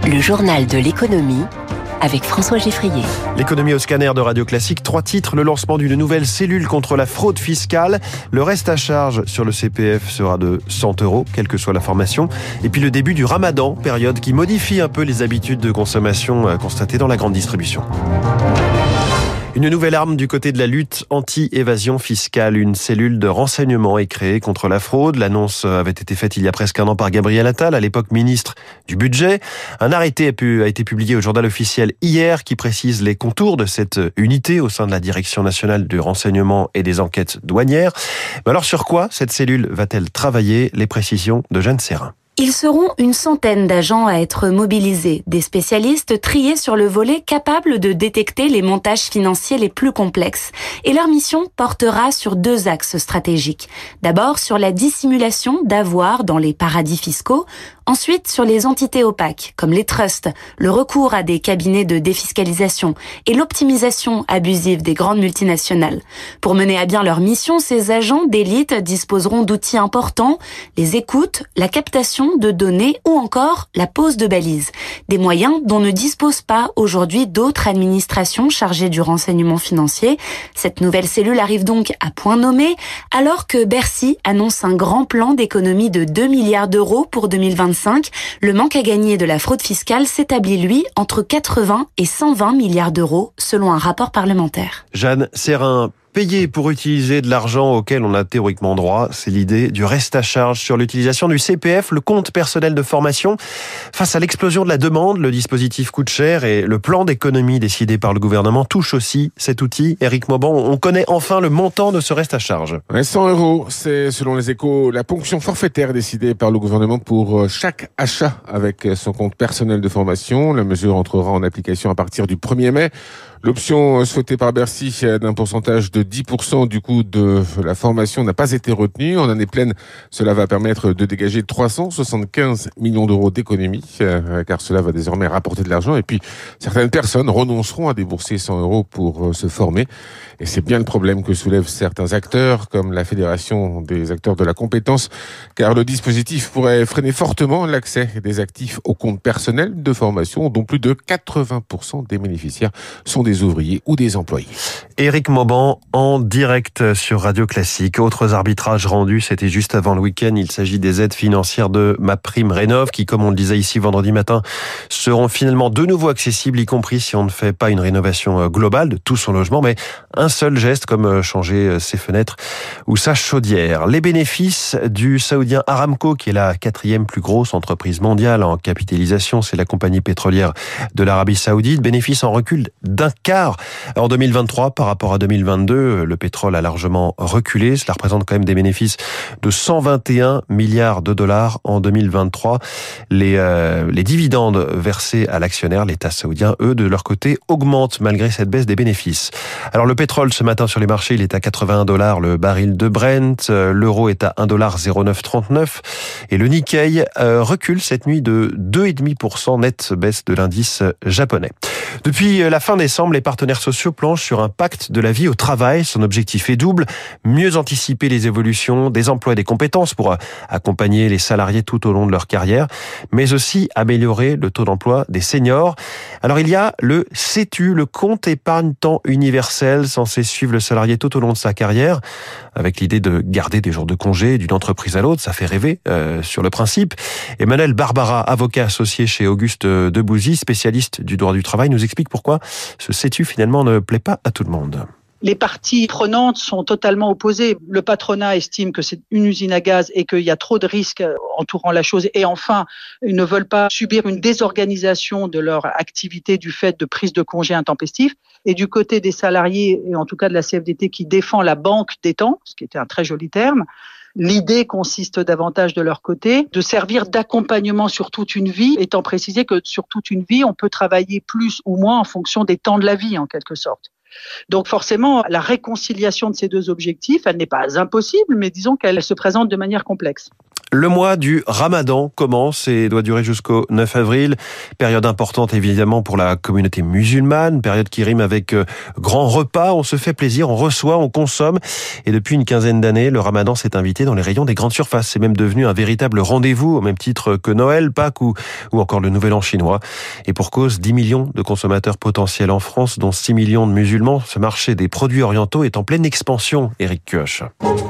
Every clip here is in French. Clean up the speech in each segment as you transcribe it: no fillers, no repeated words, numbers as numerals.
Le journal de l'économie avec François Geffrier. L'économie au scanner de Radio Classique. 3 titres, le lancement d'une nouvelle cellule contre la fraude fiscale. Le reste à charge sur le CPF sera de 100 €, quelle que soit la formation. Et puis le début du Ramadan, période qui modifie un peu les habitudes de consommation constatées dans la grande distribution. Une nouvelle arme du côté de la lutte anti-évasion fiscale. Une cellule de renseignement est créée contre la fraude. L'annonce avait été faite il y a presque un an par Gabriel Attal, à l'époque ministre du Budget. Un arrêté a été publié au journal officiel hier qui précise les contours de cette unité au sein de la Direction nationale du renseignement et des enquêtes douanières. Mais alors sur quoi cette cellule va-t-elle travailler? Les précisions de Jeanne Serrin. Ils seront une centaine d'agents à être mobilisés, des spécialistes triés sur le volet capables de détecter les montages financiers les plus complexes. Et leur mission portera sur 2 axes stratégiques. D'abord sur la dissimulation d'avoirs dans les paradis fiscaux, ensuite sur les entités opaques, comme les trusts, le recours à des cabinets de défiscalisation et l'optimisation abusive des grandes multinationales. Pour mener à bien leur mission, ces agents d'élite disposeront d'outils importants, les écoutes, la captation de données ou encore la pose de balises. Des moyens dont ne disposent pas aujourd'hui d'autres administrations chargées du renseignement financier. Cette nouvelle cellule arrive donc à point nommé, alors que Bercy annonce un grand plan d'économie de 2 milliards d'euros pour 2025. Le manque à gagner de la fraude fiscale s'établit, lui, entre 80 et 120 milliards d'euros, selon un rapport parlementaire. Jeanne Serrin. Payer pour utiliser de l'argent auquel on a théoriquement droit, c'est l'idée du reste à charge sur l'utilisation du CPF, le compte personnel de formation. Face à l'explosion de la demande, le dispositif coûte cher et le plan d'économie décidé par le gouvernement touche aussi cet outil. Éric Mauban, on connaît enfin le montant de ce reste à charge. 100 €, c'est selon les Échos la ponction forfaitaire décidée par le gouvernement pour chaque achat avec son compte personnel de formation. La mesure entrera en application à partir du 1er mai. L'option souhaitée par Bercy d'un pourcentage de 10% du coût de la formation n'a pas été retenue. En année pleine, cela va permettre de dégager 375 millions d'euros d'économies, car cela va désormais rapporter de l'argent. Et puis, certaines personnes renonceront à débourser 100 € pour se former. Et c'est bien le problème que soulèvent certains acteurs, comme la Fédération des acteurs de la compétence, car le dispositif pourrait freiner fortement l'accès des actifs au compte personnel de formation, dont plus de 80% des bénéficiaires sont des ouvriers ou des employés. Éric Mauban en direct sur Radio Classique. Autres arbitrages rendus, c'était juste avant le week-end. Il s'agit des aides financières de MaPrimeRénov' qui, comme on le disait ici vendredi matin, seront finalement de nouveau accessibles, y compris si on ne fait pas une rénovation globale de tout son logement, mais un seul geste comme changer ses fenêtres ou sa chaudière. Les bénéfices du saoudien Aramco, qui est la 4e plus grosse entreprise mondiale en capitalisation, c'est la compagnie pétrolière de l'Arabie Saoudite. Bénéfices en recul d'un quart en 2023 par rapport à 2022. Le pétrole a largement reculé. Cela représente quand même des bénéfices de 121 milliards de dollars en 2023. Les dividendes versés à l'actionnaire, l'État saoudien, eux, de leur côté, augmentent malgré cette baisse des bénéfices. Alors le pétrole, ce matin sur les marchés, il est à 81 $ le baril de Brent. L'euro est à 1,0939 $. Et le Nikkei recule cette nuit de 2,5% net, baisse de l'indice japonais. Depuis la fin décembre, les partenaires sociaux planchent sur un pacte de la vie au travail. Son objectif est double: mieux anticiper les évolutions des emplois et des compétences pour accompagner les salariés tout au long de leur carrière, mais aussi améliorer le taux d'emploi des seniors. Alors il y a le CETU, le compte épargne temps universel, censé suivre le salarié tout au long de sa carrière, avec l'idée de garder des jours de congé d'une entreprise à l'autre. Ça fait rêver sur le principe. Emmanuel Barbara, avocat associé chez Auguste Debouzy, spécialiste du droit du travail, nous explique pourquoi ce CETU finalement ne plaît pas à tout le monde. Les parties prenantes sont totalement opposées. Le patronat estime que c'est une usine à gaz et qu'il y a trop de risques entourant la chose. Et enfin, ils ne veulent pas subir une désorganisation de leur activité du fait de prise de congés intempestifs. Et du côté des salariés, et en tout cas de la CFDT qui défend la banque des temps, ce qui était un très joli terme, l'idée consiste davantage de leur côté de servir d'accompagnement sur toute une vie, étant précisé que sur toute une vie, on peut travailler plus ou moins en fonction des temps de la vie, en quelque sorte. Donc forcément, la réconciliation de ces 2 objectifs, elle n'est pas impossible, mais disons qu'elle se présente de manière complexe. Le mois du Ramadan commence et doit durer jusqu'au 9 avril. Période importante évidemment pour la communauté musulmane, période qui rime avec grand repas. On se fait plaisir, on reçoit, on consomme. Et depuis une quinzaine d'années, le Ramadan s'est invité dans les rayons des grandes surfaces. C'est même devenu un véritable rendez-vous, au même titre que Noël, Pâques ou encore le Nouvel An chinois. Et pour cause, 10 millions de consommateurs potentiels en France, dont 6 millions de musulmans. Ce marché des produits orientaux est en pleine expansion. Éric Kioch.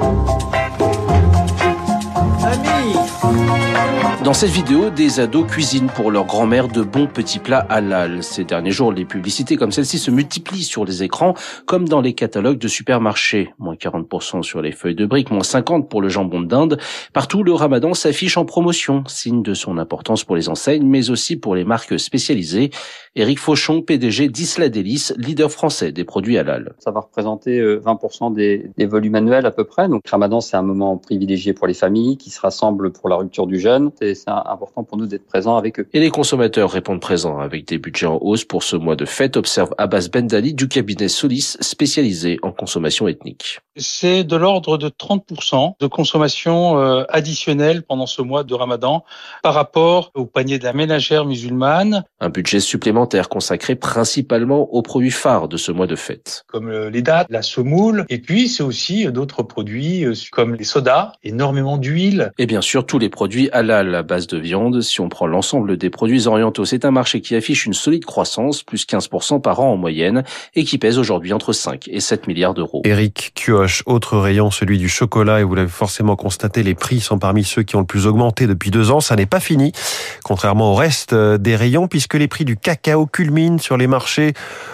Dans cette vidéo, des ados cuisinent pour leur grand-mère de bons petits plats halal. Ces derniers jours, les publicités comme celle-ci se multiplient sur les écrans, comme dans les catalogues de supermarchés. Moins 40% sur les feuilles de briques, moins 50% pour le jambon d'Inde. Partout, le Ramadan s'affiche en promotion, signe de son importance pour les enseignes, mais aussi pour les marques spécialisées. Éric Fauchon, PDG d'Isla Délices, leader français des produits halal. Ça va représenter 20% des volumes annuels à peu près. Donc, Ramadan, c'est un moment privilégié pour les familles qui se rassemblent pour la rupture du jeûne. Et c'est important pour nous d'être présents avec eux. Et les consommateurs répondent présents avec des budgets en hausse pour ce mois de fête, observe Abbas Bendali du cabinet Solis, spécialisé en consommation ethnique. C'est de l'ordre de 30% de consommation additionnelle pendant ce mois de Ramadan par rapport au panier de la ménagère musulmane. Un budget supplémentaire consacré principalement aux produits phares de ce mois de fête. Comme les dattes, la semoule, et puis c'est aussi d'autres produits comme les sodas, énormément d'huile. Et bien sûr, tous les produits halal à base de viande. Si on prend l'ensemble des produits orientaux, c'est un marché qui affiche une solide croissance, plus 15% par an en moyenne, et qui pèse aujourd'hui entre 5 et 7 milliards d'euros. Éric Kioch, autre rayon, celui du chocolat, et vous l'avez forcément constaté, les prix sont parmi ceux qui ont le plus augmenté depuis 2 ans. Ça n'est pas fini, contrairement au reste des rayons, puisque les prix du cacao culminent sur les marchés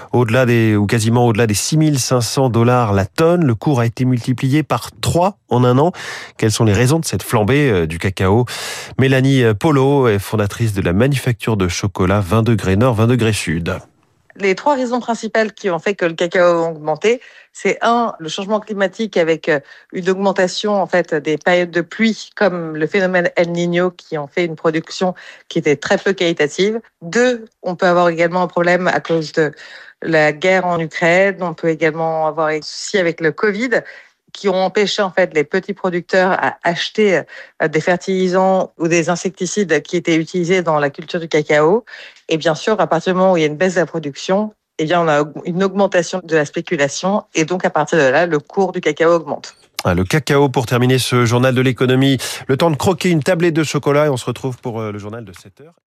quasiment au-delà des $6 500 la tonne. Le cours a été multiplié par 3 en un an. Quelles sont les raisons de cette flambée du cacao? Mélanie Polo est fondatrice de la manufacture de chocolat 20 degrés Nord, 20 degrés Sud. Les 3 raisons principales qui ont fait que le cacao a augmenté, c'est le changement climatique avec une augmentation en fait des périodes de pluie comme le phénomène El Niño qui en fait une production qui était très peu qualitative. 2, on peut avoir également un problème à cause de la guerre en Ukraine. On peut également avoir des soucis avec le Covid qui ont empêché en fait les petits producteurs à acheter des fertilisants ou des insecticides qui étaient utilisés dans la culture du cacao. Et bien sûr, à partir du moment où il y a une baisse de la production, eh bien on a une augmentation de la spéculation et donc à partir de là, le cours du cacao augmente. Le cacao pour terminer ce journal de l'économie. Le temps de croquer une tablette de chocolat et on se retrouve pour le journal de 7h.